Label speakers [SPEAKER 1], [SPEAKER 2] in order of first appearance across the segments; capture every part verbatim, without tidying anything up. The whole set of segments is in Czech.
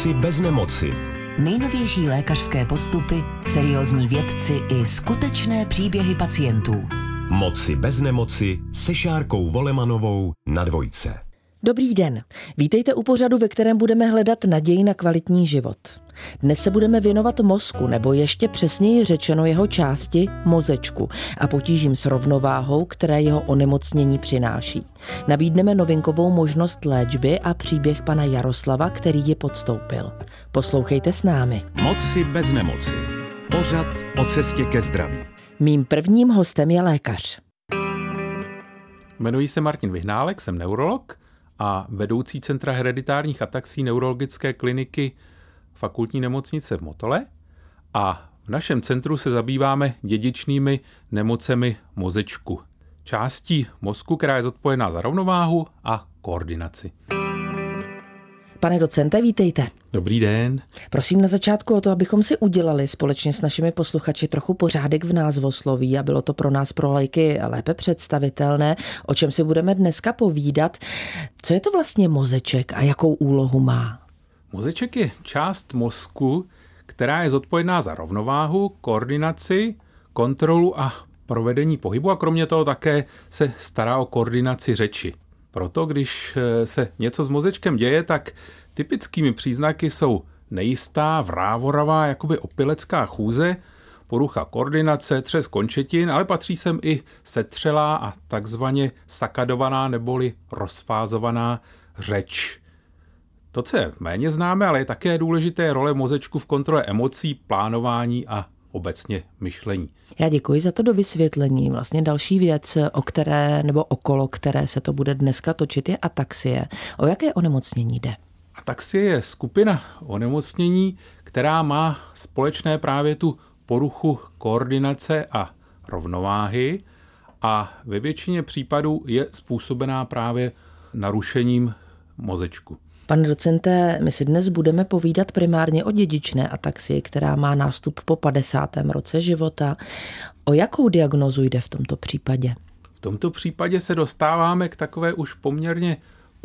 [SPEAKER 1] Moci bez nemoci.
[SPEAKER 2] Nejnovější lékařské postupy, seriózní vědci i skutečné příběhy pacientů.
[SPEAKER 1] Moci bez nemoci se Šárkou Volemanovou na Dvojce.
[SPEAKER 3] Dobrý den. Vítejte u pořadu, ve kterém budeme hledat naději na kvalitní život. Dnes se budeme věnovat mozku, nebo ještě přesněji řečeno jeho části mozečku a potížím s rovnováhou, které jeho onemocnění přináší. Nabídneme novinkovou možnost léčby a příběh pana Jaroslava, který ji podstoupil. Poslouchejte s námi.
[SPEAKER 1] Moci bez nemoci. Pořad o cestě ke zdraví.
[SPEAKER 3] Mým prvním hostem je lékař.
[SPEAKER 4] Jmenuji se Martin Vyhnálek, jsem neurolog a vedoucí Centra hereditárních ataxií neurologické kliniky Fakultní nemocnice v Motole a v našem centru se zabýváme dědičnými nemocemi mozečku. Částí mozku, která je zodpovědná za rovnováhu a koordinaci.
[SPEAKER 3] Pane docente, vítejte.
[SPEAKER 4] Dobrý den.
[SPEAKER 3] Prosím na začátku o to, abychom si udělali společně s našimi posluchači trochu pořádek v názvosloví a bylo to pro nás pro laiky lépe představitelné, o čem si budeme dneska povídat. Co je to vlastně mozeček a jakou úlohu má?
[SPEAKER 4] Mozeček je část mozku, která je zodpovědná za rovnováhu, koordinaci, kontrolu a provedení pohybu a kromě toho také se stará o koordinaci řeči. Proto, když se něco s mozečkem děje, tak typickými příznaky jsou nejistá, vrávoravá, jakoby opilecká chůze, porucha koordinace, třes končetin, ale patří sem i setřelá a takzvaně sakadovaná neboli rozfázovaná řeč. To, co je méně známe, ale je také důležité role mozečku v kontrole emocí, plánování a obecně myšlení.
[SPEAKER 3] Já děkuji za to dovysvětlení. Vlastně další věc, o které nebo okolo které se to bude dneska točit, je ataxie. O jaké onemocnění jde?
[SPEAKER 4] Ataxie je skupina onemocnění, která má společné právě tu poruchu koordinace a rovnováhy a ve většině případů je způsobená právě narušením mozečku.
[SPEAKER 3] Pane docente, my si dnes budeme povídat primárně o dědičné ataxii, která má nástup po padesátém roce života. O jakou diagnózu jde v tomto případě?
[SPEAKER 4] V tomto případě se dostáváme k takové už poměrně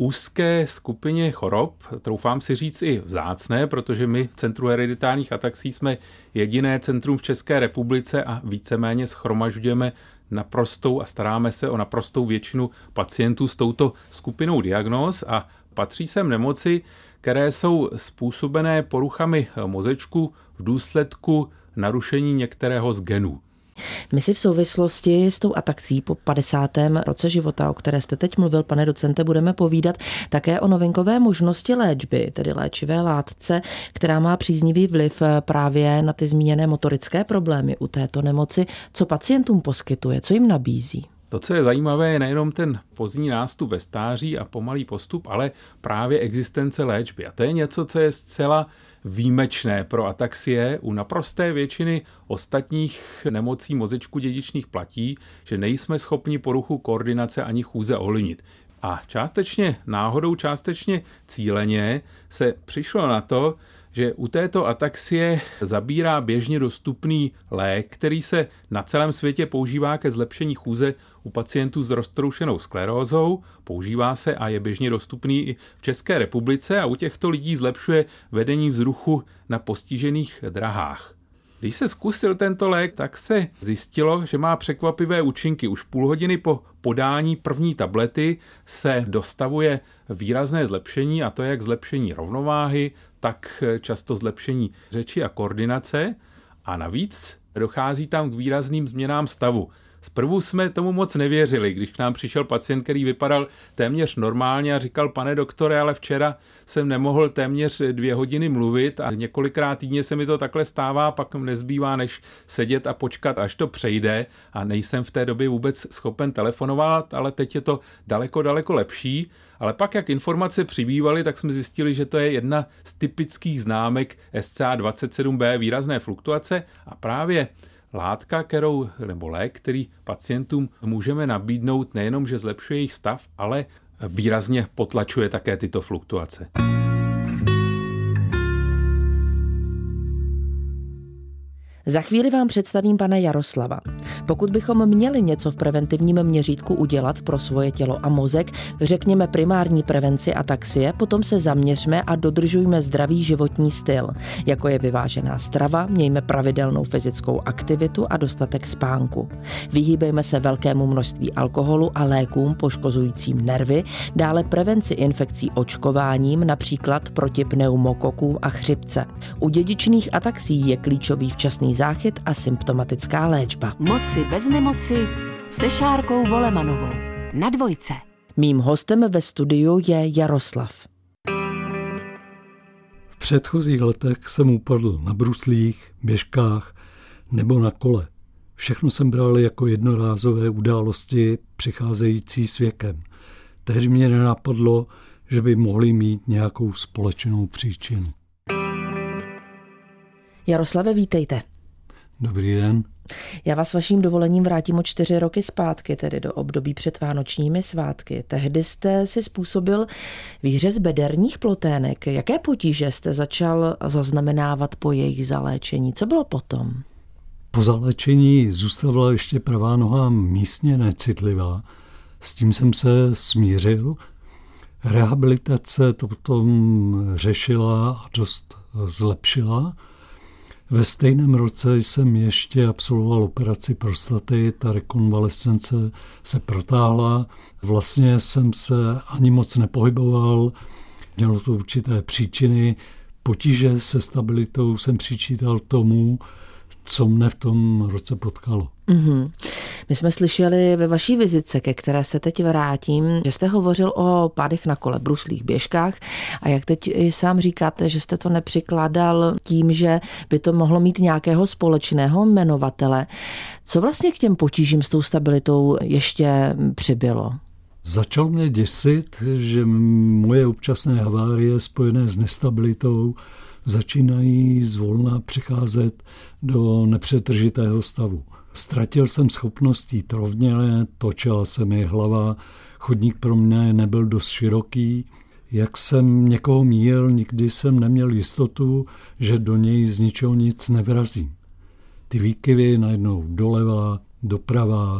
[SPEAKER 4] úzké skupině chorob, troufám si říct i vzácné, protože my v Centru hereditárních ataxií jsme jediné centrum v České republice a víceméně shromažďujeme naprostou a staráme se o naprostou většinu pacientů s touto skupinou diagnóz a patří sem nemoci, které jsou způsobené poruchami mozečku v důsledku narušení některého z genů.
[SPEAKER 3] My si v souvislosti s tou ataxí po padesátém roce života, o které jste teď mluvil, pane docente, budeme povídat také o novinkové možnosti léčby, tedy léčivé látce, která má příznivý vliv právě na ty zmíněné motorické problémy u této nemoci. Co pacientům poskytuje, co jim nabízí?
[SPEAKER 4] To, co je zajímavé, je nejenom ten pozdní nástup ve stáří a pomalý postup, ale právě existence léčby. A to je něco, co je zcela výjimečné pro ataxie. U naprosté většiny ostatních nemocí mozečku dědičných platí, že nejsme schopni poruchu koordinace ani chůze ovlivnit. A částečně náhodou, částečně cíleně se přišlo na to, že u této ataxie zabírá běžně dostupný lék, který se na celém světě používá ke zlepšení chůze u pacientů s roztroušenou sklerózou. Používá se a je běžně dostupný i v České republice a u těchto lidí zlepšuje vedení vzruchu na postižených drahách. Když se zkusil tento lék, tak se zjistilo, že má překvapivé účinky. Už půl hodiny po podání první tablety se dostavuje výrazné zlepšení, a to jak zlepšení rovnováhy, tak často zlepšení řeči a koordinace. A navíc dochází tam k výrazným změnám stavu. Zprvu jsme tomu moc nevěřili, když k nám přišel pacient, který vypadal téměř normálně a říkal: pane doktore, ale včera jsem nemohl téměř dvě hodiny mluvit a několikrát týdně se mi to takhle stává, pak nezbývá než sedět a počkat, až to přejde a nejsem v té době vůbec schopen telefonovat, ale teď je to daleko, daleko lepší. Ale pak, jak informace přibývaly, tak jsme zjistili, že to je jedna z typických známek S C A dvacet sedm B, výrazné fluktuace a právě látka, kterou, nebo lék, který pacientům můžeme nabídnout, nejenom, že zlepšuje jejich stav, ale výrazně potlačuje také tyto fluktuace.
[SPEAKER 3] Za chvíli vám představím pana Jaroslava. Pokud bychom měli něco v preventivním měřítku udělat pro svoje tělo a mozek, řekněme primární prevenci ataxie, potom se zaměřme a dodržujme zdravý životní styl, jako je vyvážená strava, mějme pravidelnou fyzickou aktivitu a dostatek spánku. Vyhýbejme se velkému množství alkoholu a lékům poškozujícím nervy, dále prevenci infekcí očkováním, například proti pneumokokům a chřipce. U dědičných ataxií je klíčový včasný záchyt a symptomatická léčba.
[SPEAKER 2] Moci bez nemoci se Šárkou Volemanovou na Dvojce.
[SPEAKER 3] Mým hostem ve studiu je Jaroslav.
[SPEAKER 5] V předchozích letech jsem upadl na bruslích, běžkách nebo na kole. Všechno jsem bral jako jednorázové události přicházející s věkem. Tehdy mě nenapadlo, že by mohly mít nějakou společnou příčinu.
[SPEAKER 3] Jaroslave, vítejte.
[SPEAKER 5] Dobrý den.
[SPEAKER 3] Já vás vaším dovolením vrátím o čtyři roky zpátky, tedy do období před vánočními svátky. Tehdy jste si způsobil výřez bederních plotének. Jaké potíže jste začal zaznamenávat po jejich zaléčení? Co bylo potom?
[SPEAKER 5] Po zaléčení zůstala ještě pravá noha místně necitlivá. S tím jsem se smířil. Rehabilitace to potom řešila a dost zlepšila. Ve stejném roce jsem ještě absolvoval operaci prostaty, ta rekonvalescence se protáhla. Vlastně jsem se ani moc nepohyboval, mělo to určité příčiny. Potíže se stabilitou jsem přičítal tomu, co mne v tom roce potkalo.
[SPEAKER 3] Mm-hmm. My jsme slyšeli ve vaší vizitce, ke které se teď vrátím, že jste hovořil o pádech na kole, bruslích, běžkách a jak teď i sám říkáte, že jste to nepřikládal tím, že by to mohlo mít nějakého společného jmenovatele. Co vlastně k těm potížím s tou stabilitou ještě přibylo?
[SPEAKER 5] Začal mě děsit, že moje občasné havárie spojené s nestabilitou začínají zvolna přicházet do nepřetržitého stavu. Ztratil jsem schopnost jít rovně, točila se mi hlava, chodník pro mě nebyl dost široký. Jak jsem někoho míjel, nikdy jsem neměl jistotu, že do něj z ničeho nic nevrazím. Ty výkyvy najednou doleva, doprava,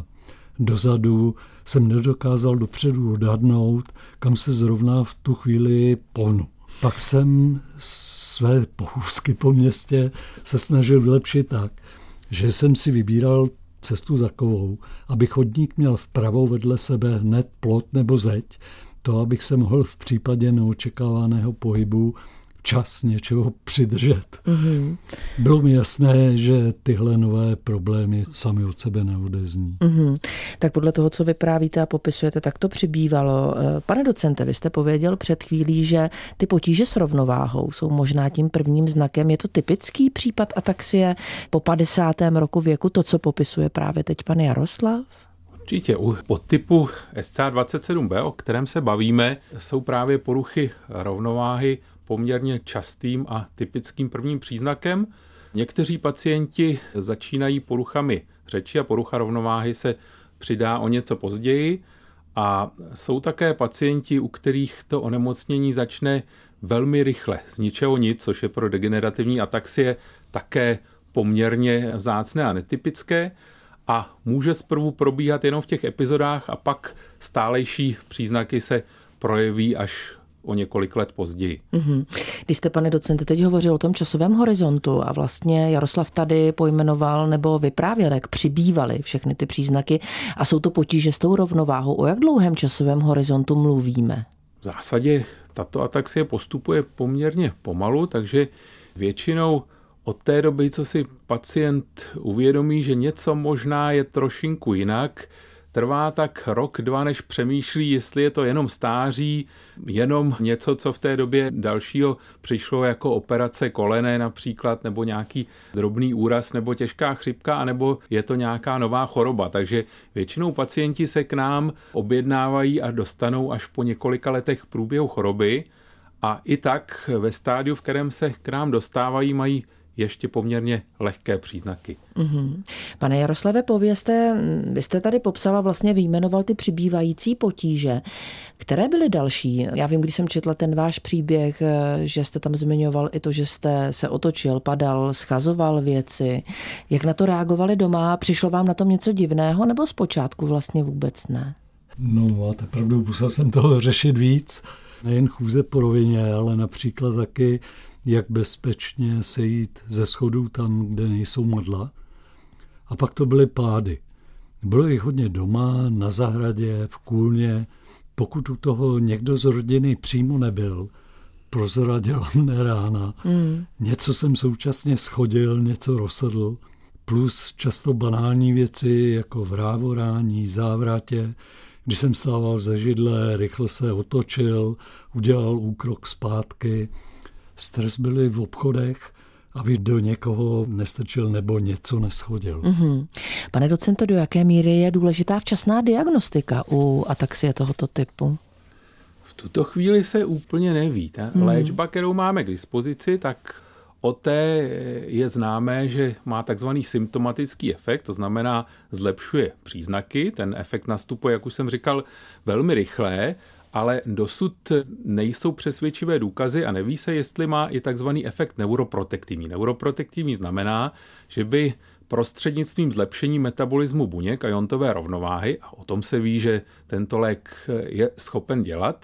[SPEAKER 5] dozadu jsem nedokázal dopředu odhadnout, kam se zrovna v tu chvíli pohnu. Pak jsem své pochůzky po městě se snažil vylepšit tak, že jsem si vybíral cestu takovou, aby chodník měl vpravo vedle sebe hned plot nebo zeď, to, abych se mohl v případě neočekávaného pohybu čas něčeho přidržet. Mm-hmm. Bylo mi jasné, že tyhle nové problémy sami od sebe neodezní.
[SPEAKER 3] Mm-hmm. Tak podle toho, co vyprávíte a popisujete, tak to přibývalo. Pane docente, vy jste pověděl před chvílí, že ty potíže s rovnováhou jsou možná tím prvním znakem. Je to typický případ ataxie po padesátém roku věku, to, co popisuje právě teď pan Jaroslav?
[SPEAKER 4] Určitě. U podtypu S C A dvacet sedm B, o kterém se bavíme, jsou právě poruchy rovnováhy poměrně častým a typickým prvním příznakem. Někteří pacienti začínají poruchami řeči a porucha rovnováhy se přidá o něco později. A jsou také pacienti, u kterých to onemocnění začne velmi rychle, z ničeho nic, což je pro degenerativní ataxie také poměrně vzácné a netypické. A může zprvu probíhat jenom v těch epizodách a pak stálejší příznaky se projeví až o několik let později.
[SPEAKER 3] Mm-hmm. Když jste, pane docente, teď hovořil o tom časovém horizontu a vlastně Jaroslav tady pojmenoval nebo vyprávěl, jak přibývaly všechny ty příznaky a jsou to potíže s tou rovnováhou. O jak dlouhém časovém horizontu mluvíme?
[SPEAKER 4] V zásadě tato ataxie postupuje poměrně pomalu, takže většinou od té doby, co si pacient uvědomí, že něco možná je trošinku jinak, trvá tak rok, dva, než přemýšlí, jestli je to jenom stáří, jenom něco, co v té době dalšího přišlo jako operace kolene například, nebo nějaký drobný úraz, nebo těžká chřipka, anebo je to nějaká nová choroba. Takže většinou pacienti se k nám objednávají a dostanou až po několika letech průběhu choroby a i tak ve stádiu, v kterém se k nám dostávají, mají ještě poměrně lehké příznaky.
[SPEAKER 3] Mm-hmm. Pane Jaroslave, povězte, vy jste tady popsala, vlastně vyjmenoval ty přibývající potíže. Které byly další? Já vím, když jsem četla ten váš příběh, že jste tam zmiňoval i to, že jste se otočil, padal, schazoval věci. Jak na to reagovali doma? Přišlo vám na tom něco divného, nebo zpočátku vlastně vůbec ne?
[SPEAKER 5] No, máte pravdu, musel jsem toho řešit víc. Nejen chůze po rovině, ale například taky, jak bezpečně sejít ze schodů tam, kde nejsou modla. A pak to byly pády. Bylo jich hodně doma, na zahradě, v kůlně. Pokud u toho někdo z rodiny přímo nebyl, prozradila mne rána. Mm. Něco jsem současně schodil, něco rozsedl. Plus často banální věci, jako vrávorání, závratě. Když jsem stával ze židle, rychle se otočil, udělal úkrok zpátky. Stres byly v obchodech, aby do někoho nestrčil nebo něco neschodil.
[SPEAKER 3] Mm-hmm. Pane docento, do jaké míry je důležitá včasná diagnostika u ataxie tohoto typu?
[SPEAKER 4] V tuto chvíli se úplně neví. Ta mm. léčba, kterou máme k dispozici, tak o té je známé, že má takzvaný symptomatický efekt, to znamená zlepšuje příznaky. Ten efekt nastupuje, jak už jsem říkal, velmi rychle, ale dosud nejsou přesvědčivé důkazy a neví se, jestli má i takzvaný efekt neuroprotektivní. Neuroprotektivní znamená, že by prostřednictvím zlepšení metabolismu buněk a iontové rovnováhy, a o tom se ví, že tento lék je schopen dělat,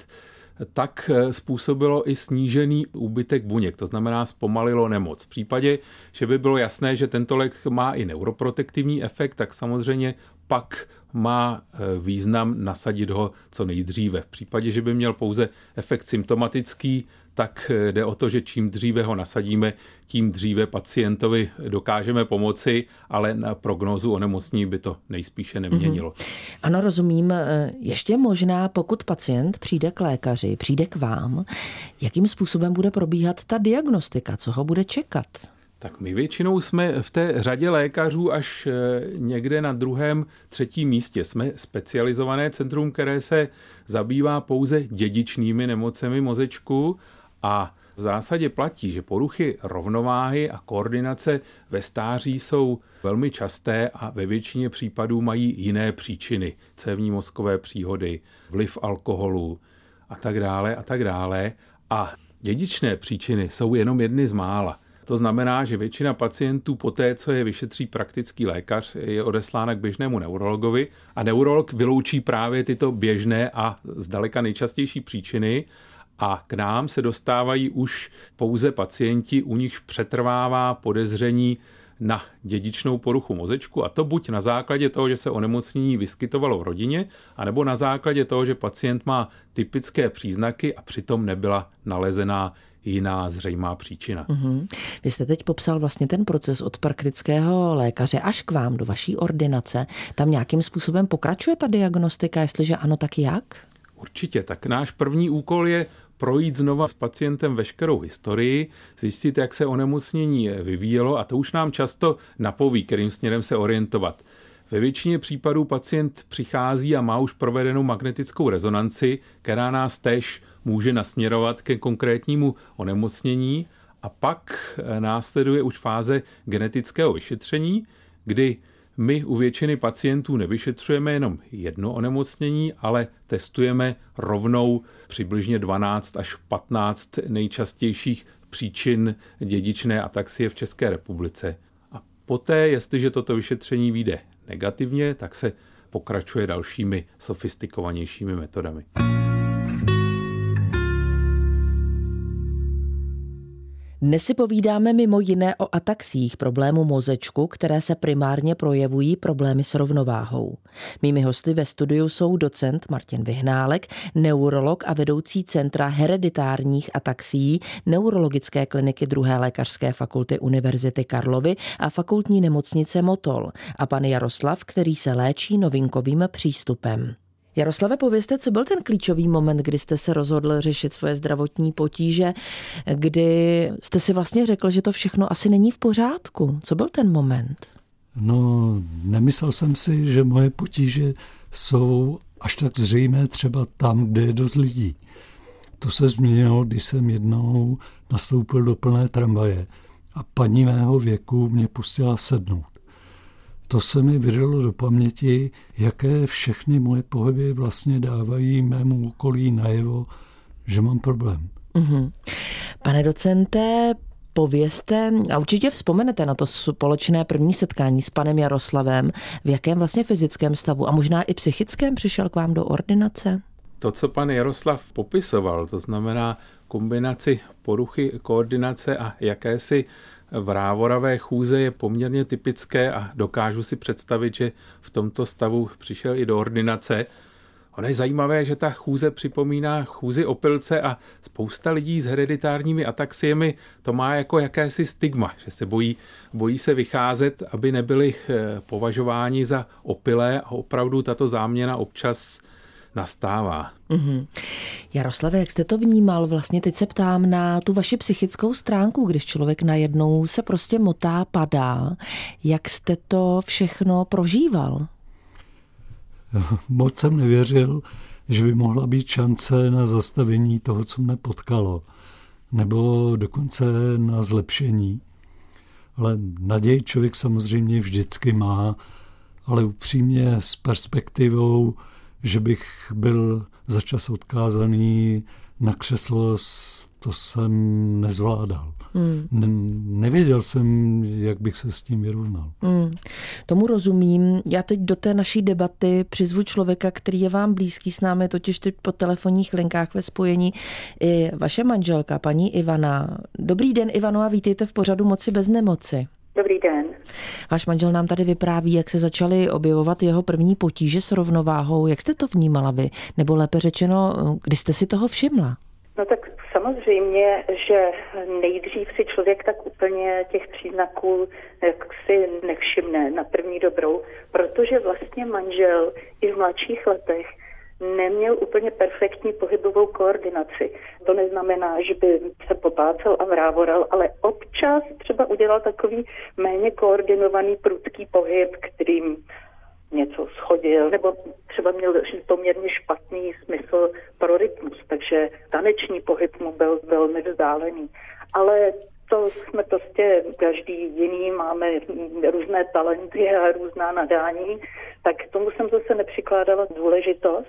[SPEAKER 4] tak způsobilo i snížený úbytek buněk, to znamená zpomalilo nemoc. V případě, že by bylo jasné, že tento lék má i neuroprotektivní efekt, tak samozřejmě pak má význam nasadit ho co nejdříve. V případě, že by měl pouze efekt symptomatický, tak jde o to, že čím dříve ho nasadíme, tím dříve pacientovi dokážeme pomoci, ale na prognózu onemocnění by to nejspíše neměnilo.
[SPEAKER 3] Mm-hmm. Ano, rozumím. Ještě možná, pokud pacient přijde k lékaři, přijde k vám, jakým způsobem bude probíhat ta diagnostika, co ho bude čekat?
[SPEAKER 4] Tak my většinou jsme v té řadě lékařů až někde na druhém, třetím místě. Jsme specializované centrum, které se zabývá pouze dědičnými nemocemi mozečku a v zásadě platí, že poruchy rovnováhy a koordinace ve stáří jsou velmi časté a ve většině případů mají jiné příčiny. Cévní mozkové příhody, vliv alkoholu a tak dále a tak dále. A dědičné příčiny jsou jenom jedny z mála. To znamená, že většina pacientů po té, co je vyšetří praktický lékař, je odeslána k běžnému neurologovi a neurolog vyloučí právě tyto běžné a zdaleka nejčastější příčiny a k nám se dostávají už pouze pacienti, u nichž přetrvává podezření na dědičnou poruchu mozečku, a to buď na základě toho, že se onemocnění vyskytovalo v rodině, anebo na základě toho, že pacient má typické příznaky a přitom nebyla nalezená jiná zřejmá příčina.
[SPEAKER 3] Mm-hmm. Vy jste teď popsal vlastně ten proces od praktického lékaře až k vám do vaší ordinace. Tam nějakým způsobem pokračuje ta diagnostika, jestliže ano, tak jak?
[SPEAKER 4] Určitě, tak náš první úkol je projít znova s pacientem veškerou historii, zjistit, jak se onemocnění vyvíjelo, a to už nám často napoví, kterým směrem se orientovat. Ve většině případů pacient přichází a má už provedenou magnetickou rezonanci, která nás též může nasměrovat ke konkrétnímu onemocnění, a pak následuje už fáze genetického vyšetření, kdy my u většiny pacientů nevyšetřujeme jenom jedno onemocnění, ale testujeme rovnou přibližně dvanáct až patnáct nejčastějších příčin dědičné ataxie v České republice. A poté, jestliže toto vyšetření vyjde negativně, tak se pokračuje dalšími sofistikovanějšími metodami.
[SPEAKER 3] Dnes si povídáme mimo jiné o ataxiích, problému mozečku, které se primárně projevují problémy s rovnováhou. Mými hosty ve studiu jsou docent Martin Vyhnálek, neurolog a vedoucí centra hereditárních ataxií Neurologické kliniky druhé lékařské fakulty Univerzity Karlovy a fakultní nemocnice Motol, a pan Jaroslav, který se léčí novinkovým přístupem. Jaroslave, povězte, co byl ten klíčový moment, kdy jste se rozhodl řešit svoje zdravotní potíže, kdy jste si vlastně řekl, že to všechno asi není v pořádku. Co byl ten moment?
[SPEAKER 5] No, nemyslel jsem si, že moje potíže jsou až tak zřejmé třeba tam, kde je dost lidí. To se změnilo, když jsem jednou nastoupil do plné tramvaje a paní mého věku mě pustila sednout. To se mi vydalo do paměti, jaké všechny moje pohyby vlastně dávají mému okolí najevo, že mám problém.
[SPEAKER 3] Mm-hmm. Pane docente, povězte, a určitě vzpomenete na to společné první setkání s panem Jaroslavem, v jakém vlastně fyzickém stavu a možná i psychickém přišel k vám do ordinace?
[SPEAKER 4] To, co pan Jaroslav popisoval, to znamená kombinaci poruchy koordinace a jakési vrávoravé chůze, je poměrně typické a dokážu si představit, že v tomto stavu přišel i do ordinace. Ono je zajímavé, že ta chůze připomíná chůzi opilce a spousta lidí s hereditárními ataxiemi to má jako jakési stigma, že se bojí, bojí se vycházet, aby nebyli považováni za opilé a opravdu tato záměna občas nastává.
[SPEAKER 3] Mm-hmm. Jaroslave, jak jste to vnímal? Vlastně teď se ptám na tu vaši psychickou stránku, když člověk najednou se prostě motá, padá. Jak jste to všechno prožíval?
[SPEAKER 5] Moc jsem nevěřil, že by mohla být šance na zastavení toho, co mne potkalo, nebo dokonce na zlepšení. Ale naději člověk samozřejmě vždycky má, ale upřímně s perspektivou, že bych byl začas odkázaný na křeslo, to jsem nezvládal. Hmm. Ne- nevěděl jsem, jak bych se s tím vyrovnal.
[SPEAKER 3] Hmm. Tomu rozumím. Já teď do té naší debaty přizvu člověka, který je vám blízký, s námi totiž teď po telefonních linkách ve spojení i vaše manželka, paní Ivana. Dobrý den, Ivano, a vítejte v pořadu Moci bez nemoci.
[SPEAKER 6] Dobrý den.
[SPEAKER 3] Váš manžel nám tady vypráví, jak se začaly objevovat jeho první potíže s rovnováhou. Jak jste to vnímala vy? Nebo lépe řečeno, kdy jste si toho všimla?
[SPEAKER 6] No tak samozřejmě, že nejdřív si člověk tak úplně těch příznaků jaksi nevšimne na první dobrou, protože vlastně manžel i v mladších letech neměl úplně perfektní pohybovou koordinaci. To neznamená, že by se popácel a vrávoral, ale občas třeba udělal takový méně koordinovaný prudký pohyb, kterým něco shodil, nebo třeba měl poměrně špatný smysl pro rytmus, takže taneční pohyb mu byl velmi vzdálený. Ale to jsme prostě každý jiný, máme různé talenty a různá nadání, tak tomu jsem zase nepřikládala důležitost.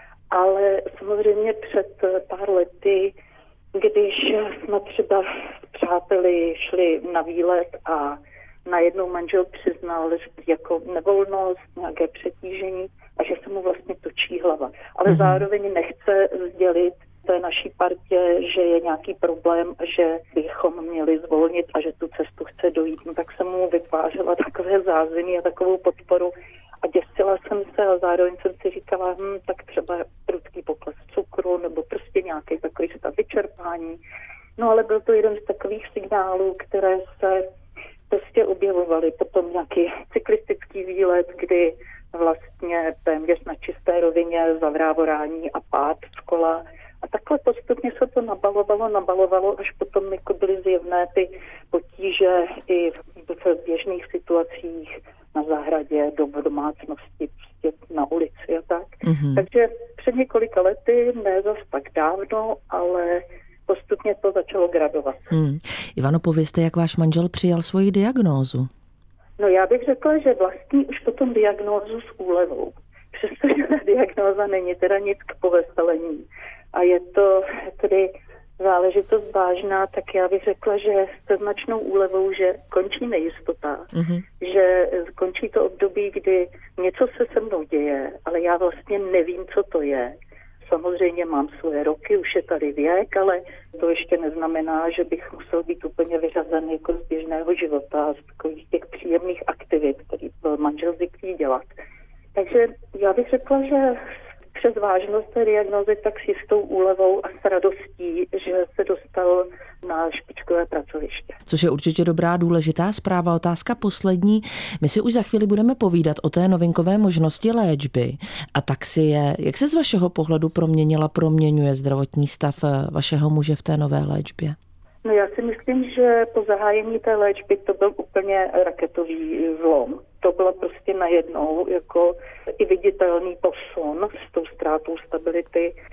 [SPEAKER 6] Ale samozřejmě před pár lety, když jsme třeba s přáteli šli na výlet a najednou manžel přiznal jako nevolnost, nějaké přetížení a že se mu vlastně točí hlava. Ale mm-hmm. zároveň nechce sdělit té naší partě, že je nějaký problém, že bychom měli zvolnit a že tu cestu chce dojít. No, tak jsem mu vytvářela takové zázemí a takovou podporu a děsila jsem se a zároveň jsem si říkala, hm, tak třeba prudký pokles cukru nebo prostě nějaký takový stav vyčerpání. No ale byl to jeden z takových signálů, které se prostě objevovaly. Potom nějaký cyklistický výlet, kdy vlastně téměř na čisté rovině zavrávorání a pád z kola. A takhle postupně se to nabalovalo, nabalovalo, až potom jako byly zjevné ty potíže i v běžných situacích na zahradě, do domácnosti, prostě na ulici a tak. Mm-hmm. Takže před několika lety, ne zas tak dávno, ale postupně to začalo gradovat.
[SPEAKER 3] Hmm. Ivano, povězte, jak váš manžel přijal svoji diagnózu?
[SPEAKER 6] No já bych řekla, že vlastní už potom diagnózu s úlevou. Přestože ta diagnóza není teda nic k poveselení. A je to tedy záležitost vážná, tak já bych řekla, že se značnou úlevou, že končí nejistota, mm-hmm. že končí to období, kdy něco se se mnou děje, ale já vlastně nevím, co to je. Samozřejmě mám svoje roky, už je tady věk, ale to ještě neznamená, že bych musel být úplně vyřazen jako z běžného života, z takových těch příjemných aktivit, který byl manžel zvyklý dělat. Takže já bych řekla, že přes vážnost té diagnózy tak s jistou úlevou a s radostí, že se dostal na špičkové pracoviště.
[SPEAKER 3] Což je určitě dobrá, důležitá zpráva. Otázka poslední. My si už za chvíli budeme povídat o té novinkové možnosti léčby. A tak si je, jak se z vašeho pohledu proměnila, proměňuje zdravotní stav vašeho muže v té nové léčbě?
[SPEAKER 6] No já si myslím, že po zahájení té léčby to byl úplně raketový zlom. To bylo prostě najednou jako i viditelný posun s tou ztrátou stability. To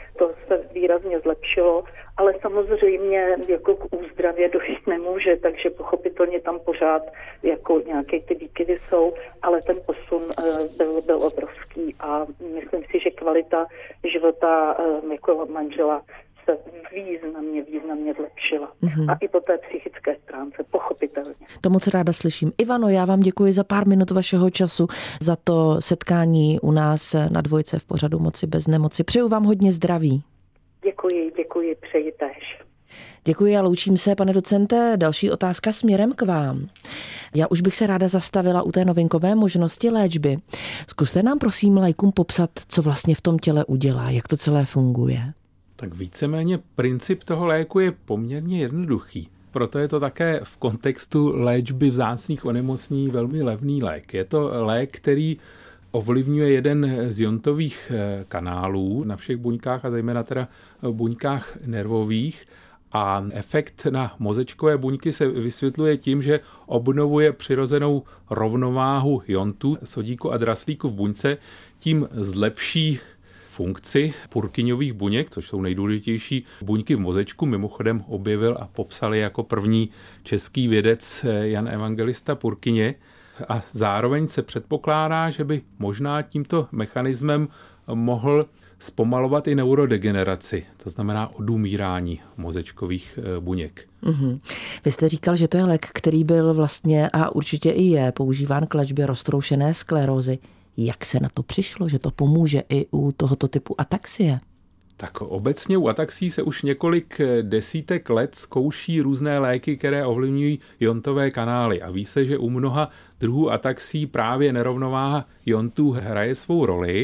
[SPEAKER 6] se výrazně zlepšilo, ale samozřejmě jako k úzdravě dojít nemůže, takže pochopitelně tam pořád jako nějaké ty výkyvy jsou, ale ten posun byl, byl obrovský a myslím si, že kvalita života jako manžela se významně, významně zlepšila. Mm-hmm. A i po té psychické stránce, pochopitelně.
[SPEAKER 3] To moc ráda slyším. Ivano, já vám děkuji za pár minut vašeho času, za to setkání u nás na Dvojce v pořadu Moci bez nemoci. Přeju vám hodně zdraví.
[SPEAKER 6] Děkuji, děkuji, přeji též.
[SPEAKER 3] Děkuji a loučím se, pane docente. Další otázka směrem k vám. Já už bych se ráda zastavila u té novinkové možnosti léčby. Zkuste nám prosím laikům popsat, co vlastně v tom těle udělá, jak to celé funguje.
[SPEAKER 4] Tak víceméně princip toho léku je poměrně jednoduchý. Proto je to také v kontextu léčby vzácných onemocnění velmi levný lék. Je to lék, který ovlivňuje jeden z iontových kanálů na všech buňkách a zejména teda buňkách nervových. A efekt na mozečkové buňky se vysvětluje tím, že obnovuje přirozenou rovnováhu iontů sodíku a draslíku v buňce, tím zlepší funkci Purkinjových buněk, což jsou nejdůležitější buňky v mozečku. Mimochodem objevil a popsal je jako první český vědec Jan Evangelista Purkyně. A zároveň se předpokládá, že by možná tímto mechanismem mohl zpomalovat i neurodegeneraci, to znamená odumírání mozečkových buněk.
[SPEAKER 3] Mm-hmm. Vy jste říkal, že to je lék, který byl vlastně a určitě i je používán k léčbě roztroušené sklerózy. Jak se na to přišlo, že to pomůže i u tohoto typu ataxie?
[SPEAKER 4] Tak obecně u ataxií se už několik desítek let zkouší různé léky, které ovlivňují iontové kanály. A ví se, že u mnoha druhů ataxií právě nerovnováha iontů hraje svou roli.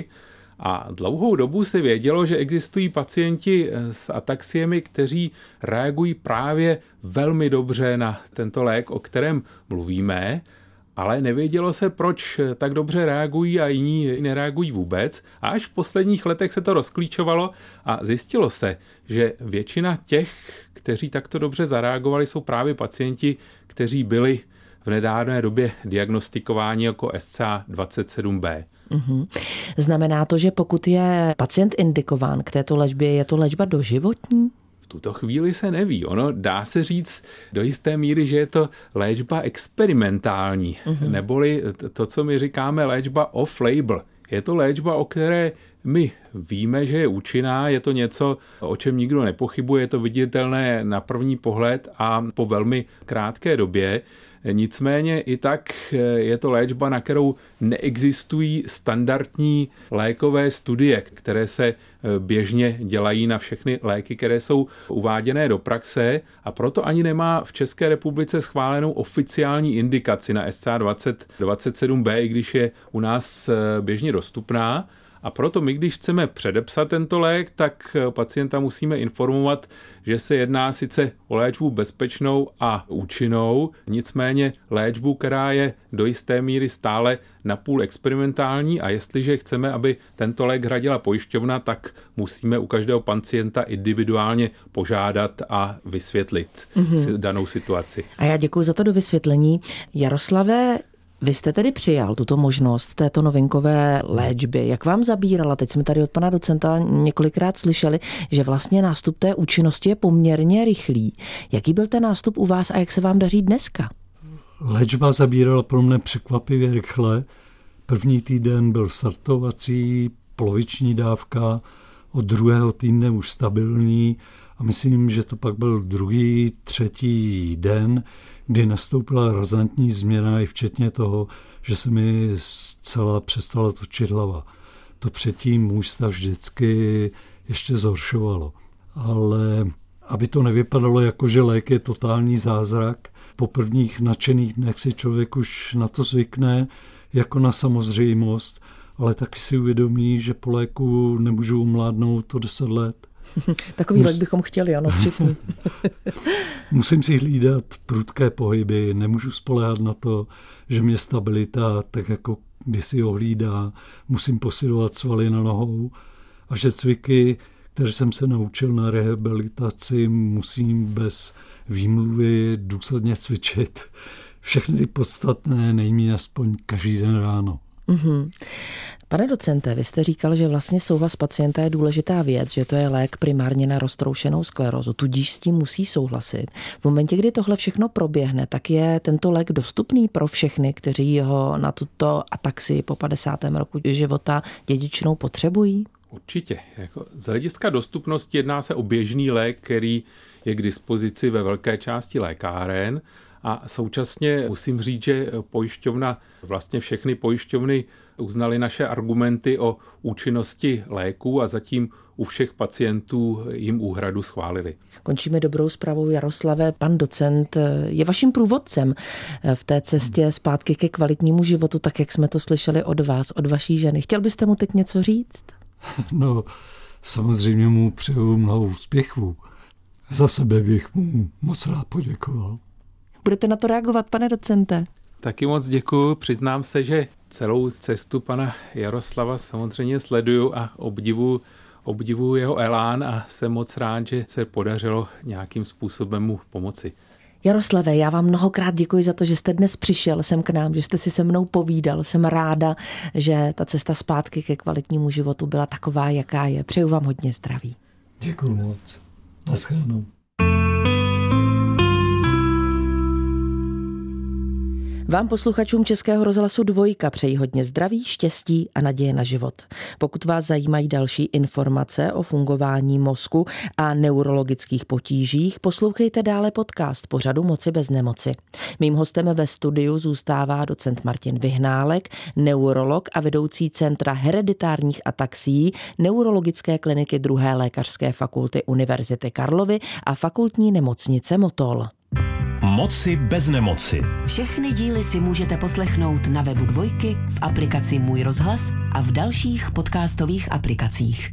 [SPEAKER 4] A dlouhou dobu se vědělo, že existují pacienti s ataxiemi, kteří reagují právě velmi dobře na tento lék, o kterém mluvíme, ale nevědělo se, proč tak dobře reagují a jiní nereagují vůbec. A až v posledních letech se to rozklíčovalo a zjistilo se, že většina těch, kteří takto dobře zareagovali, jsou právě pacienti, kteří byli v nedávné době diagnostikováni jako S C A dvacet sedm B.
[SPEAKER 3] Mm-hmm. Znamená to, že pokud je pacient indikován k této léčbě, je to léčba doživotní?
[SPEAKER 4] V tuto chvíli se neví. Ono dá se říct do jisté míry, že je to léčba experimentální, mm-hmm. neboli to, co my říkáme léčba off-label. Je to léčba, o které my víme, že je účinná, je to něco, o čem nikdo nepochybuje, je to viditelné na první pohled a po velmi krátké době. Nicméně i tak je to léčba, na kterou neexistují standardní lékové studie, které se běžně dělají na všechny léky, které jsou uváděné do praxe, a proto ani nemá v České republice schválenou oficiální indikaci na S C A dvacet dvacet sedm B, i když je u nás běžně dostupná. A proto my, když chceme předepsat tento lék, tak pacienta musíme informovat, že se jedná sice o léčbu bezpečnou a účinnou, nicméně léčbu, která je do jisté míry stále napůl experimentální, a jestliže chceme, aby tento lék hradila pojišťovna, tak musíme u každého pacienta individuálně požádat a vysvětlit mm-hmm. danou situaci.
[SPEAKER 3] A já děkuji za to dovysvětlení. Jaroslave, vy jste tedy přijal tuto možnost této novinkové léčby. Jak vám zabírala? Teď jsme tady od pana docenta několikrát slyšeli, že vlastně nástup té účinnosti je poměrně rychlý. Jaký byl ten nástup u vás a jak se vám daří dneska?
[SPEAKER 5] Léčba zabírala pro mě překvapivě rychle. První týden byl startovací, poloviční dávka, od druhého týdne už stabilní a myslím, že to pak byl druhý, třetí den, kdy nastoupila razantní změna i včetně toho, že se mi zcela přestala točit hlava. To předtím můj stav vždycky ještě zhoršovalo. Ale aby to nevypadalo jako, že lék je totální zázrak, po prvních nadšených dnech si člověk už na to zvykne jako na samozřejmost, ale taky si uvědomí, že po léku nemůžu umládnout to deset let.
[SPEAKER 3] Takový Mus... lék bychom chtěli, ano, všichni.
[SPEAKER 5] Musím si hlídat prudké pohyby, nemůžu spoléhat na to, že mě stabilita tak jako kdysi ohlídá, musím posilovat svaly na nohou a že cviky, které jsem se naučil na rehabilitaci, musím bez výmluvy důsledně cvičit. Všechny ty podstatné nejméně aspoň každý den ráno.
[SPEAKER 3] Mm-hmm. Pane docente, vy jste říkal, že vlastně souhlas pacienta je důležitá věc, že to je lék primárně na roztroušenou sklerózu, tudíž s tím musí souhlasit. V momentě, kdy tohle všechno proběhne, tak je tento lék dostupný pro všechny, kteří ho na tuto ataxii po padesátém roku života dědičnou potřebují?
[SPEAKER 4] Určitě. Jako z hlediska dostupnosti jedná se o běžný lék, který je k dispozici ve velké části lékáren a současně musím říct, že pojišťovna, vlastně všechny pojišťovny uznaly naše argumenty o účinnosti léků a zatím u všech pacientů jim úhradu schválili.
[SPEAKER 3] Končíme dobrou zprávou, Jaroslave. Pan docent je vaším průvodcem v té cestě zpátky ke kvalitnímu životu, tak jak jsme to slyšeli od vás, od vaší ženy. Chtěl byste mu teď něco říct?
[SPEAKER 5] No, samozřejmě mu přeju mnoho úspěchů. Za sebe bych mu moc rád poděkoval.
[SPEAKER 3] Budete na to reagovat, pane docente?
[SPEAKER 4] Taky moc děkuju. Přiznám se, že celou cestu pana Jaroslava samozřejmě sleduju a obdivuju, obdivuju jeho elán a jsem moc rád, že se podařilo nějakým způsobem mu pomoci.
[SPEAKER 3] Jaroslave, já vám mnohokrát děkuji za to, že jste dnes přišel sem k nám, že jste si se mnou povídal. Jsem ráda, že ta cesta zpátky ke kvalitnímu životu byla taková, jaká je. Přeju vám hodně zdraví.
[SPEAKER 5] Děkuji moc. Naschledanou.
[SPEAKER 3] Vám posluchačům Českého rozhlasu Dvojka přeji hodně zdraví, štěstí a naděje na život. Pokud vás zajímají další informace o fungování mozku a neurologických potížích, poslouchejte dále podcast pořadu Moci bez nemoci. Mým hostem ve studiu zůstává docent Martin Vyhnálek, neurolog a vedoucí Centra hereditárních ataxií Neurologické kliniky druhé lékařské fakulty Univerzity Karlovy a fakultní nemocnice Motol.
[SPEAKER 1] Moci bez nemoci.
[SPEAKER 2] Všechny díly si můžete poslechnout na webu Dvojky, v aplikaci Můj rozhlas a v dalších podcastových aplikacích.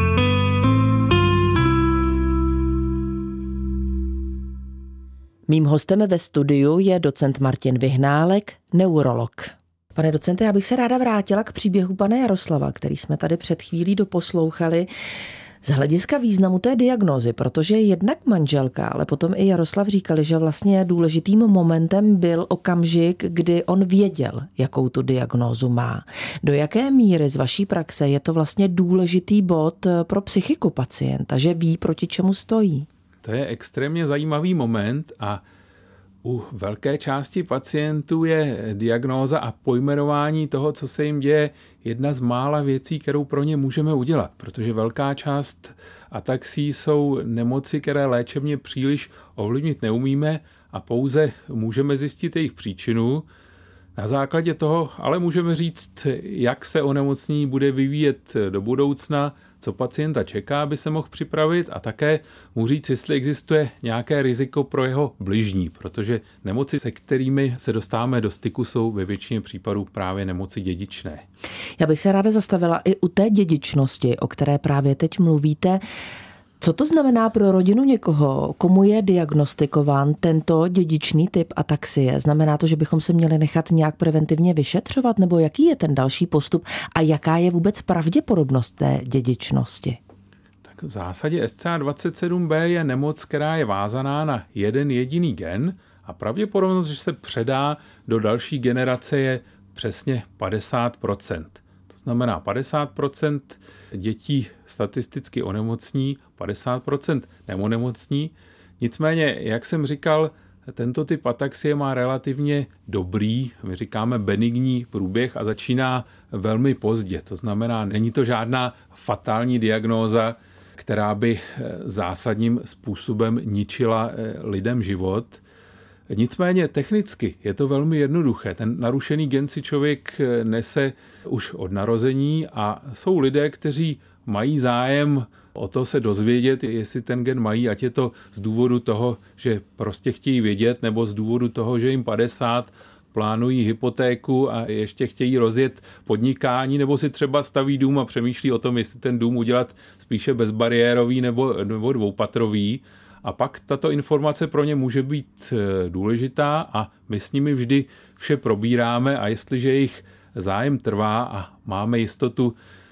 [SPEAKER 3] Mým hostem ve studiu je docent Martin Vyhnálek, neurolog. Pane docente, já bych se ráda vrátila k příběhu pana Jaroslava, který jsme tady před chvílí doposlouchali. Z hlediska významu té diagnózy, protože jednak manželka, ale potom i Jaroslav říkali, že vlastně důležitým momentem byl okamžik, kdy on věděl, jakou tu diagnózu má. Do jaké míry z vaší praxe je to vlastně důležitý bod pro psychiku pacienta, že ví, proti čemu stojí?
[SPEAKER 4] To je extrémně zajímavý moment a u velké části pacientů je diagnóza a pojmenování toho, co se jim děje, jedna z mála věcí, kterou pro ně můžeme udělat, protože velká část ataxií jsou nemoci, které léčebně příliš ovlivnit neumíme a pouze můžeme zjistit jejich příčinu. Na základě toho ale můžeme říct, jak se onemocnění bude vyvíjet do budoucna, co pacienta čeká, aby se mohl připravit a také mu říct, jestli existuje nějaké riziko pro jeho bližní, protože nemoci, se kterými se dostáváme do styku, jsou ve většině případů právě nemoci dědičné.
[SPEAKER 3] Já bych se ráda zastavila i u té dědičnosti, o které právě teď mluvíte. Co to znamená pro rodinu někoho, komu je diagnostikován tento dědičný typ ataxie? Znamená to, že bychom se měli nechat nějak preventivně vyšetřovat, nebo jaký je ten další postup a jaká je vůbec pravděpodobnost té dědičnosti?
[SPEAKER 4] Tak v zásadě S C A dvacet sedm B je nemoc, která je vázaná na jeden jediný gen a pravděpodobnost, že se předá do další generace, je přesně padesát procent. Znamená padesát procent dětí statisticky onemocní, padesát procent neonemocní. Nicméně, jak jsem říkal, tento typ ataxie má relativně dobrý, my říkáme benigní průběh a začíná velmi pozdě. To znamená, není to žádná fatální diagnóza, která by zásadním způsobem ničila lidem život. Nicméně technicky je to velmi jednoduché. Ten narušený gen si člověk nese už od narození a jsou lidé, kteří mají zájem o to se dozvědět, jestli ten gen mají, ať je to z důvodu toho, že prostě chtějí vědět, nebo z důvodu toho, že jim padesát, plánují hypotéku a ještě chtějí rozjet podnikání, nebo si třeba staví dům a přemýšlí o tom, jestli ten dům udělat spíše bezbariérový nebo, nebo dvoupatrový. A pak tato informace pro ně může být důležitá a my s nimi vždy vše probíráme a jestliže jejich zájem trvá a máme jistotu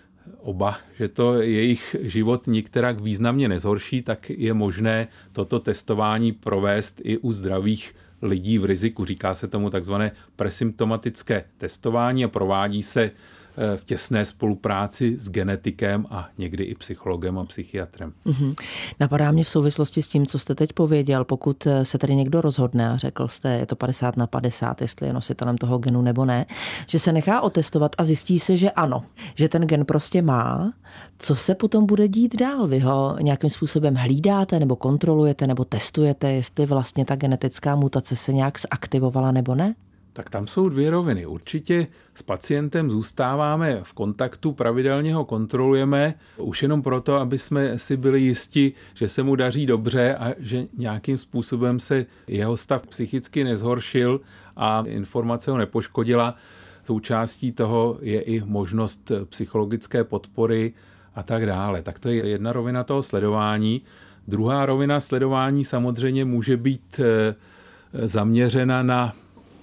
[SPEAKER 4] oba, že to jejich život nikterak významně nezhorší, tak je možné toto testování provést i u zdravých lidí v riziku. Říká se tomu takzvané presymptomatické testování a provádí se v těsné spolupráci s genetikem a někdy i psychologem a psychiatrem.
[SPEAKER 3] Mm-hmm. Napadá mě v souvislosti s tím, co jste teď pověděl, pokud se tady někdo rozhodne a řekl jste, je to padesát na padesát, jestli je nositelem toho genu nebo ne, že se nechá otestovat a zjistí se, že ano, že ten gen prostě má. Co se potom bude dít dál? Vy ho nějakým způsobem hlídáte nebo kontrolujete nebo testujete, jestli vlastně ta genetická mutace se nějak zaktivovala nebo ne?
[SPEAKER 4] Tak tam jsou dvě roviny. Určitě s pacientem zůstáváme v kontaktu, pravidelně ho kontrolujeme, už jenom proto, aby jsme si byli jisti, že se mu daří dobře a že nějakým způsobem se jeho stav psychicky nezhoršil a informace ho nepoškodila. Součástí toho je i možnost psychologické podpory a tak dále. Tak to je jedna rovina toho sledování. Druhá rovina sledování samozřejmě může být zaměřena na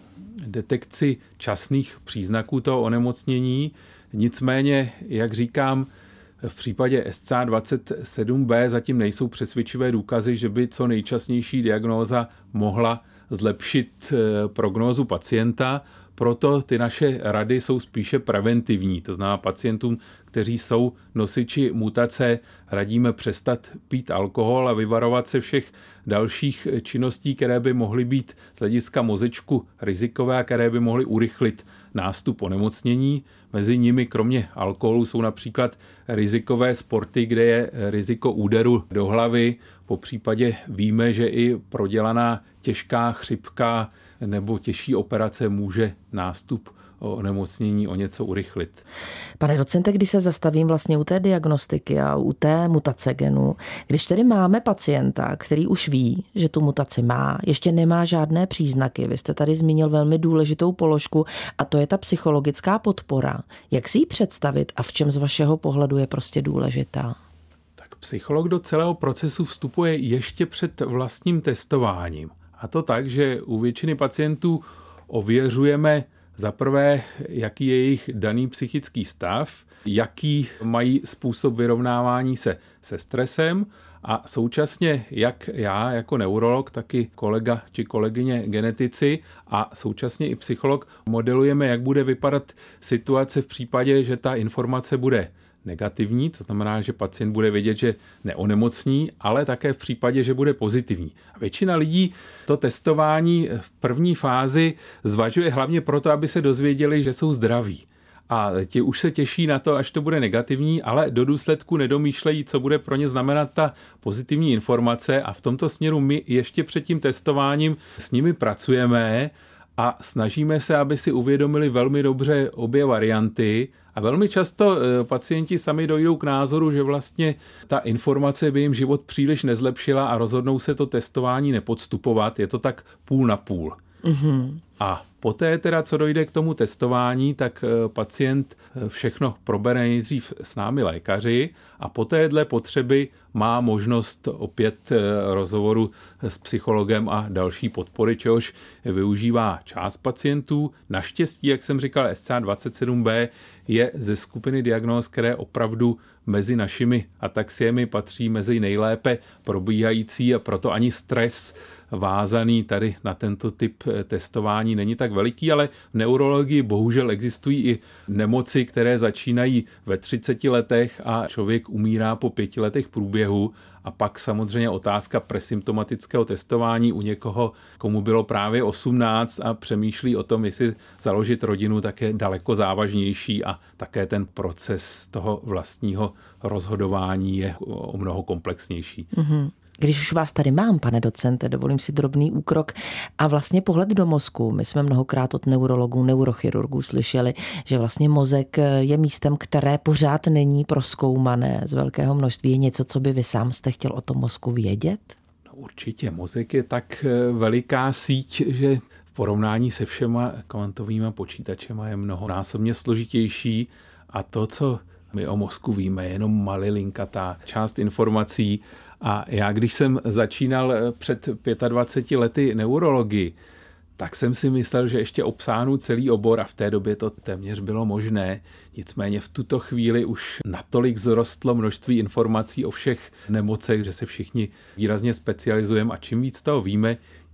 [SPEAKER 4] detekci časných příznaků toho onemocnění. Nicméně, jak říkám, v případě S C A dvacet sedm B zatím nejsou přesvědčivé důkazy, že by co nejčasnější diagnóza mohla zlepšit prognózu pacienta. Proto ty naše rady jsou spíše preventivní. To znamená pacientům, kteří jsou nosiči mutace, radíme přestat pít alkohol a vyvarovat se všech dalších činností, které by mohly být z hlediska mozečku rizikové a které by mohly urychlit nástup onemocnění. Mezi nimi kromě alkoholu jsou například rizikové sporty, kde je riziko úderu do hlavy. Po případě víme, že i prodělaná těžká chřipka nebo těžší operace může nástup onemocnění o něco urychlit.
[SPEAKER 3] Pane docente, když se zastavím vlastně u té diagnostiky a u té mutace genu, když tedy máme pacienta, který už ví, že tu mutaci má, ještě nemá žádné příznaky, vy jste tady zmínil velmi důležitou položku a to je ta psychologická podpora. Jak si ji představit a v čem z vašeho pohledu je prostě důležitá?
[SPEAKER 4] Tak psycholog do celého procesu vstupuje ještě před vlastním testováním. A to tak, že u většiny pacientů ověřujeme za prvé, jaký je jejich daný psychický stav, jaký mají způsob vyrovnávání se se stresem a současně jak já jako neurolog, tak i kolega či kolegyně genetici a současně i psycholog modelujeme, jak bude vypadat situace v případě, že ta informace bude negativní, to znamená, že pacient bude vědět, že neonemocní, ale také v případě, že bude pozitivní. A většina lidí to testování v první fázi zvažuje hlavně proto, aby se dozvěděli, že jsou zdraví. A ti už se těší na to, až to bude negativní, ale do důsledku nedomýšlejí, co bude pro ně znamenat ta pozitivní informace a v tomto směru my ještě před tím testováním s nimi pracujeme a snažíme se, aby si uvědomili velmi dobře obě varianty a velmi často pacienti sami dojdou k názoru, že vlastně ta informace by jim život příliš nezlepšila a rozhodnou se to testování nepodstupovat. Je to tak půl na půl. Mm-hmm. A poté teda, co dojde k tomu testování, tak pacient všechno probere nejdřív s námi lékaři a poté dle potřeby má možnost opět rozhovoru s psychologem a další podpory, čehož využívá část pacientů. Naštěstí, jak jsem říkal, S C A dvacet sedm B je ze skupiny diagnóz, které opravdu mezi našimi ataxiemi patří mezi nejlépe probíhající a proto ani stres vázaný tady na tento typ testování není tak veliký, ale v neurologii bohužel existují i nemoci, které začínají ve třiceti letech a člověk umírá po pěti letech průběhu. A pak samozřejmě otázka presymptomatického testování u někoho, komu bylo právě osmnáct a přemýšlí o tom, jestli založit rodinu, tak je daleko závažnější a také ten proces toho vlastního rozhodování je o mnoho komplexnější. Mm-hmm.
[SPEAKER 3] Když už vás tady mám, pane docente, dovolím si drobný úkrok a vlastně pohled do mozku. My jsme mnohokrát od neurologů, neurochirurgů slyšeli, že vlastně mozek je místem, které pořád není prozkoumané z velkého množství. Je něco, co by vy sám jste chtěl o tom mozku vědět?
[SPEAKER 4] No určitě. Mozek je tak veliká síť, že v porovnání se všema kvantovými počítačema je mnohonásobně složitější a to, co my o mozku víme, je jenom malilinkatá část informací. A já, když jsem začínal před dvaceti pěti lety neurologii, tak jsem si myslel, že ještě obsáhnu celý obor a v té době to téměř bylo možné. Nicméně v tuto chvíli už natolik zrostlo množství informací o všech nemocech, že se všichni výrazně specializujeme a čím víc toho víme,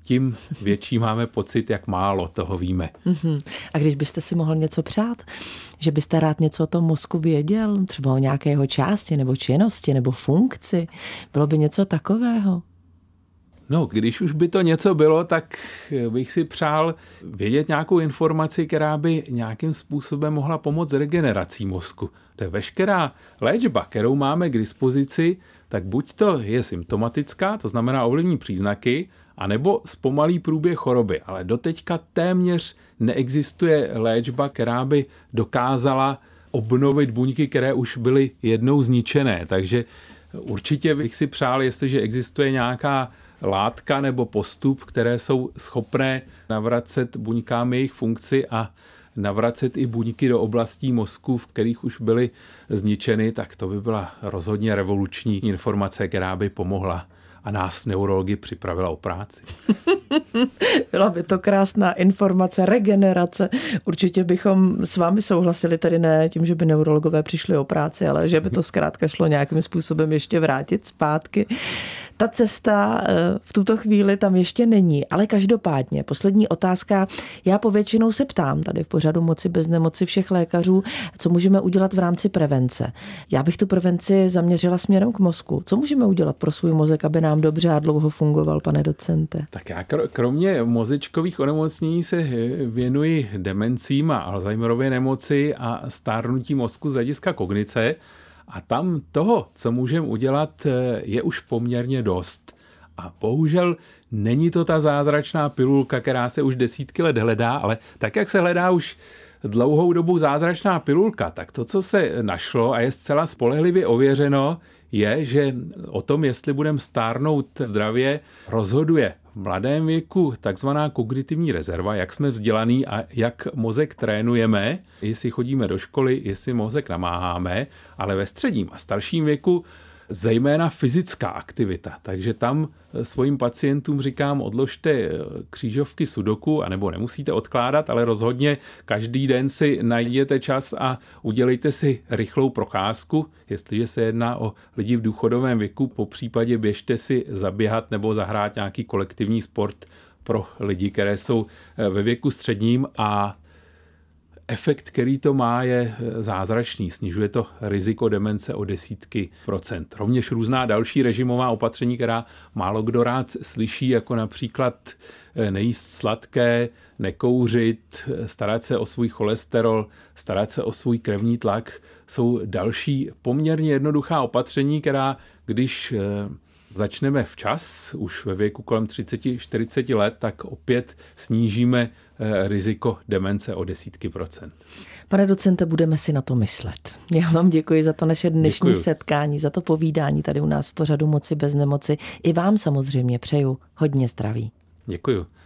[SPEAKER 4] tím větší máme pocit, jak málo toho víme.
[SPEAKER 3] Mm-hmm. A když byste si mohl něco přát, že byste rád něco o tom mozku věděl, třeba o nějaké jeho části nebo činnosti nebo funkci, bylo by něco takového?
[SPEAKER 4] No, když už by to něco bylo, tak bych si přál vědět nějakou informaci, která by nějakým způsobem mohla pomoct regenerací mozku. To je veškerá léčba, kterou máme k dispozici, tak buď to je symptomatická, to znamená ovlivní příznaky, anebo zpomalí průběh choroby. Ale doteďka téměř neexistuje léčba, která by dokázala obnovit buňky, které už byly jednou zničené. Takže určitě bych si přál, jestliže existuje nějaká látka nebo postup, které jsou schopné navracet buňkám jejich funkci a navracet i buňky do oblastí mozku, v kterých už byly zničeny, tak to by byla rozhodně revoluční informace, která by pomohla a nás neurology připravila o práci.
[SPEAKER 3] Byla by to krásná informace, regenerace. Určitě bychom s vámi souhlasili, tedy ne tím, že by neurologové přišli o práci, ale že by to zkrátka šlo nějakým způsobem ještě vrátit zpátky. Ta cesta v tuto chvíli tam ještě není, ale každopádně. Poslední otázka. Já povětšinou se ptám tady v pořadu Moci bez nemoci všech lékařů, co můžeme udělat v rámci prevence. Já bych tu prevenci zaměřila směrem k mozku. Co můžeme udělat pro svůj mozek, aby nám dobře a dlouho fungoval, pane docente?
[SPEAKER 4] Tak já kromě mozečkových onemocnění se věnuji demencím a Alzheimerově nemoci a stárnutí mozku z hlediska kognice. A tam toho, co můžeme udělat, je už poměrně dost. A bohužel není to ta zázračná pilulka, která se už desítky let hledá, ale tak, jak se hledá už dlouhou dobu zázračná pilulka, tak to, co se našlo a je zcela spolehlivě ověřeno, je, že o tom, jestli budeme stárnout zdravě, rozhoduje v mladém věku takzvaná kognitivní rezerva, jak jsme vzdělaný a jak mozek trénujeme, jestli chodíme do školy, jestli mozek namáháme, ale ve středním a starším věku zejména fyzická aktivita. Takže tam svým pacientům říkám, odložte křížovky sudoku, anebo nemusíte odkládat, ale rozhodně každý den si najděte čas a udělejte si rychlou procházku, jestliže se jedná o lidi v důchodovém věku, po případě běžte si zaběhat nebo zahrát nějaký kolektivní sport pro lidi, které jsou ve věku středním a efekt, který to má, je zázračný. Snižuje to riziko demence o desítky procent. Rovněž různá další režimová opatření, která málo kdo rád slyší, jako například nejíst sladké, nekouřit, starat se o svůj cholesterol, starat se o svůj krevní tlak, jsou další poměrně jednoduchá opatření, která když začneme včas, už ve věku kolem třicet čtyřicet let, tak opět snížíme riziko demence o desítky procent.
[SPEAKER 3] Pane docente, budeme si na to myslet. Já vám děkuji za to naše dnešní
[SPEAKER 4] Děkuju.
[SPEAKER 3] setkání, za to povídání tady u nás v pořadu Moci bez nemoci. I vám samozřejmě přeju hodně zdraví.
[SPEAKER 4] Děkuju.